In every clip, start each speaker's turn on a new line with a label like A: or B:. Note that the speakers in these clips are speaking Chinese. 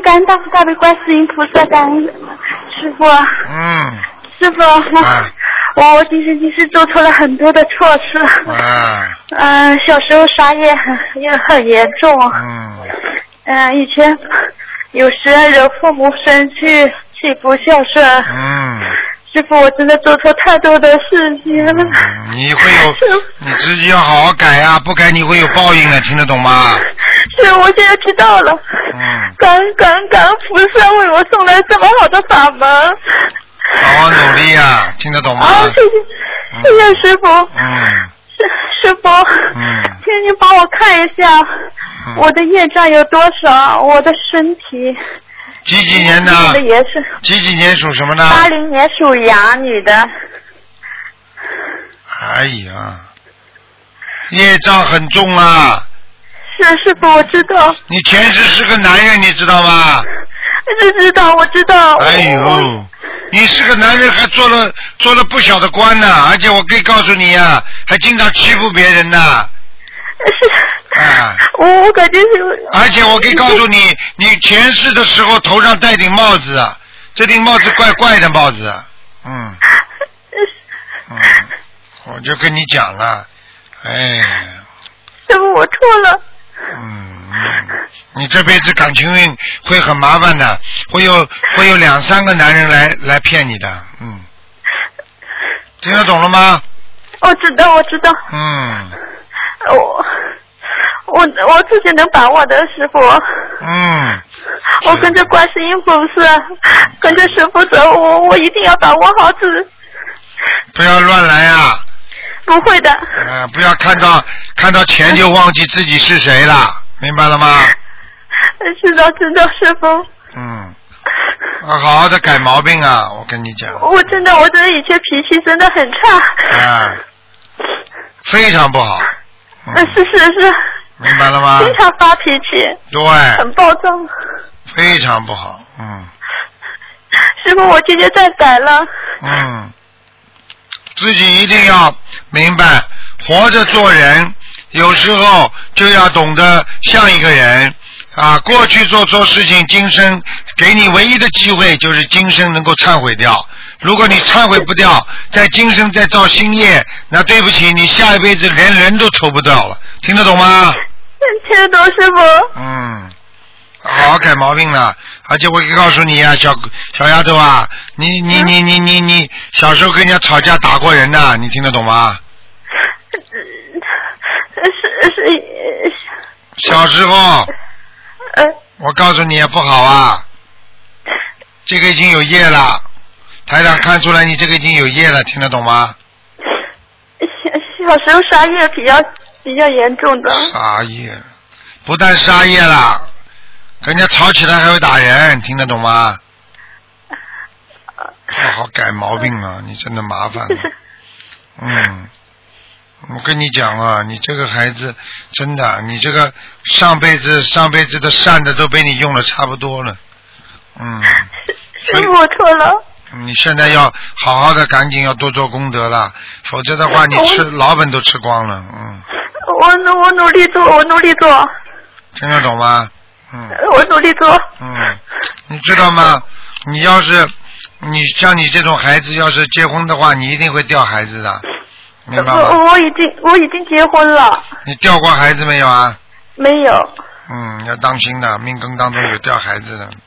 A: 感恩大慈大悲观世音菩萨，感恩师傅。师傅，我其实做错了很多的错事。小时候杀业也很严重。以前有时惹父母生气，气不孝顺。师傅，我真的做错太多的事情了。
B: 你会有，你自己要好好改呀，不改你会有报应的，听得懂吗？
A: 是，我现在知道了。感恩菩萨为我送来这么好的法门。
B: 好好努力呀，听得懂吗？
A: 谢谢师傅。师傅，请你帮我看一下我的业障有多少，我的身体。
B: 几年的？
A: 也是。
B: 几年属什么的
A: ？80年属羊，女的。
B: 哎呀，业障很重啊。
A: 是师傅，我知道。
B: 你前世是个男人，你知道吗？
A: 知道，我知道。
B: 哎呦，你是个男人，还做了不小的官呢，而且我可以告诉你啊，还经常欺负别人呢。
A: 我感觉是。
B: 而且我可以告诉你，你前世的时候头上戴顶帽子，这顶帽子怪怪的帽子。我就跟你讲了，
A: 师傅，我错了。
B: 你这辈子感情运会很麻烦的，会有2、3个男人来骗你的，听得懂了吗？
A: 我知道。我自己能把握的，师傅。我跟着观世音菩萨，跟着师傅走，我一定要把握好自己。
B: 不要乱来啊！
A: 不会的。
B: 不要看到钱就忘记自己是谁了，明白了吗？
A: 知道，师傅。
B: 好好的改毛病啊！我跟你讲。
A: 我真的以前脾气真的很差。
B: 非常不好。
A: 是。
B: 明白了吗？
A: 经常发脾气。
B: 对。
A: 很暴躁。
B: 非常不好。
A: 师傅，我今天在改了。
B: 自己一定要明白，活着做人，有时候就要懂得像一个人啊。过去做错事情，今生给你唯一的机会就是今生能够忏悔掉。如果你忏悔不掉，在今生再造新业，那对不起，你下一辈子连人都投不到了。听得懂吗？
A: 听得懂，师傅。
B: 好好改毛病了。而且我可以告诉你啊，小丫头啊，你小时候跟人家吵架打过人的，你听得懂吗？
A: 是。
B: 小时候。我告诉你也不好啊，这个已经有业了，台长看出来你这个已经有业了，听得懂吗？
A: 小时候杀业比较严重的。
B: 杀业，不但杀业了，跟人家吵起来还会打人，听得懂吗？好好改毛病啊，你真的麻烦了。我跟你讲啊，你这个孩子真的，你这个上辈子的善的都被你用了差不多了。
A: 师傅，我错了。
B: 你现在要好好的，赶紧要多做功德了，否则的话你老本都吃光了。
A: 我努力做。
B: 听得懂吗？
A: 我努力做。
B: 你知道吗？你像你这种孩子，要是结婚的话，你一定会掉孩子的。明白吗？
A: 我已经结婚了。
B: 你掉过孩子没有啊？
A: 没有。
B: 要当心的，命根当中有掉孩子的。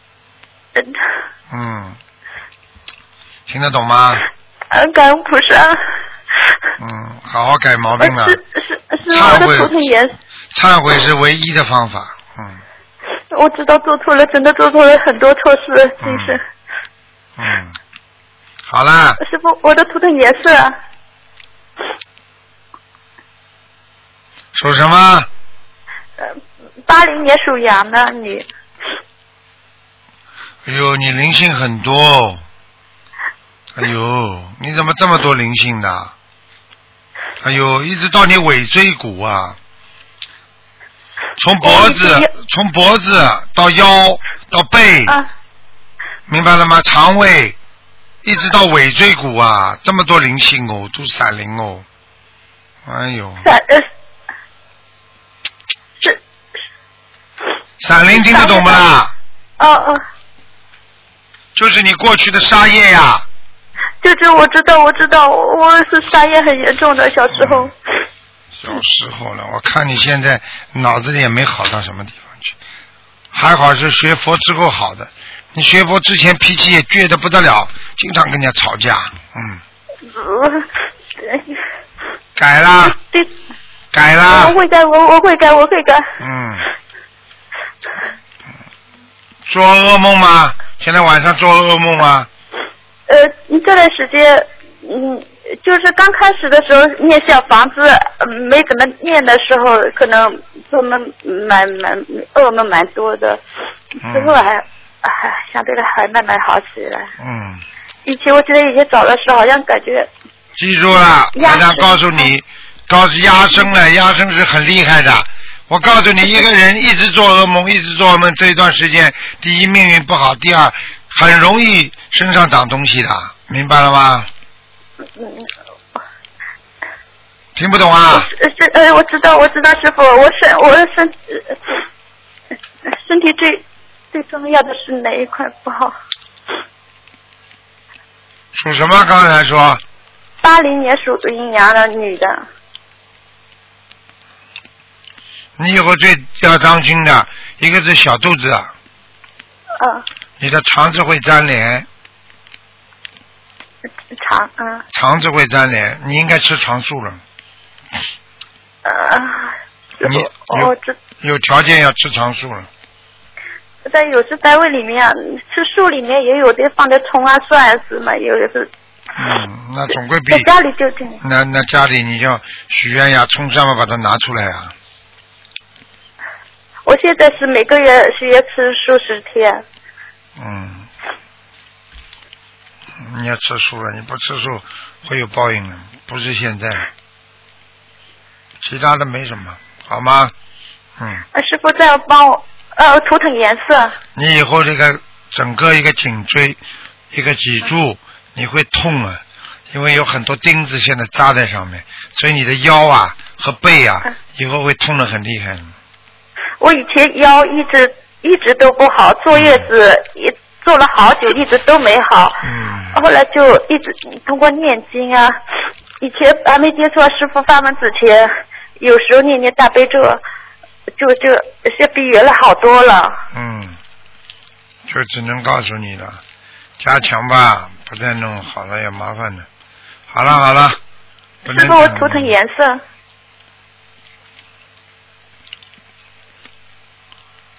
B: 听得懂吗？
A: 感恩菩萨。
B: 好好改毛病了。
A: 是我的图腾颜色。
B: 忏悔是唯一的方法。
A: 我知道真的做错了很多错事，其实。
B: 好啦。
A: 师傅，我的图腾颜色。
B: 属什么
A: ？80年属羊的女。
B: 哎呦，你灵性很多。哎呦，你怎么这么多灵性的？哎呦，一直到你尾椎骨啊，从脖子到腰到背，明白了吗？肠胃一直到尾椎骨啊，这么多灵性哦，都闪灵哦。哎呦。闪灵听得懂不啦？
A: 哦。
B: 就是你过去的沙业呀。
A: 就是我知道，我是沙业很严重的，小时候。
B: 小时候了，我看你现在脑子里也没好到什么地方去，还好是学佛之后好的。你学佛之前脾气也倔得不得了，经常跟人家吵架，改啦，改啦。
A: 我会改。
B: 做噩梦吗？现在晚上做噩梦吗？
A: 这段时间，就是刚开始的时候念小房子，没怎么念的时候，可能做梦噩梦蛮多的，之后还相对的还慢慢好起来。以前我记得以前早的时候，好像感觉。
B: 记住了，我想告诉你，压生了，压生是很厉害的。我告诉你，一个人一直做噩梦，这一段时间，第一命运不好，第二很容易身上长东西的，明白了吗？听不懂啊？
A: 我知道，师傅，我的身体最重要的是哪一块不好？
B: 属什么？刚才说。
A: 80年属阴阳的女的。
B: 你以后最要当心的一个是小肚子。你的肠子会粘连。肠子会粘连，你应该吃长素了。有条件要吃长素了。
A: 在有时单位里面吃素里面也有的放的葱啊蒜是嘛，有的是。
B: 那总归比。
A: 在家里就挺。
B: 那家里你就许愿呀，葱蒜嘛把它拿出来呀。
A: 我现在是每个月是要吃素10天。
B: 你要吃素了，你不吃素会有报应的，不是现在，其他的没什么，好吗？
A: 师傅再帮我图腾颜色。
B: 你以后这个整个一个颈椎一个脊柱你会痛啊，因为有很多钉子现在扎在上面，所以你的腰啊和背啊以后会痛得很厉害。
A: 我以前腰一直都不好，坐月子也坐了好久，一直都没好。后来就一直通过念经啊，以前还没接触师父法门之前，有时候念大悲咒，就比原来好多了。
B: 就只能告诉你了，加强吧，不再弄好了也麻烦的。好了。
A: 师父，我图腾颜色。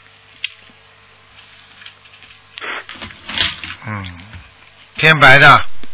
B: 偏白的。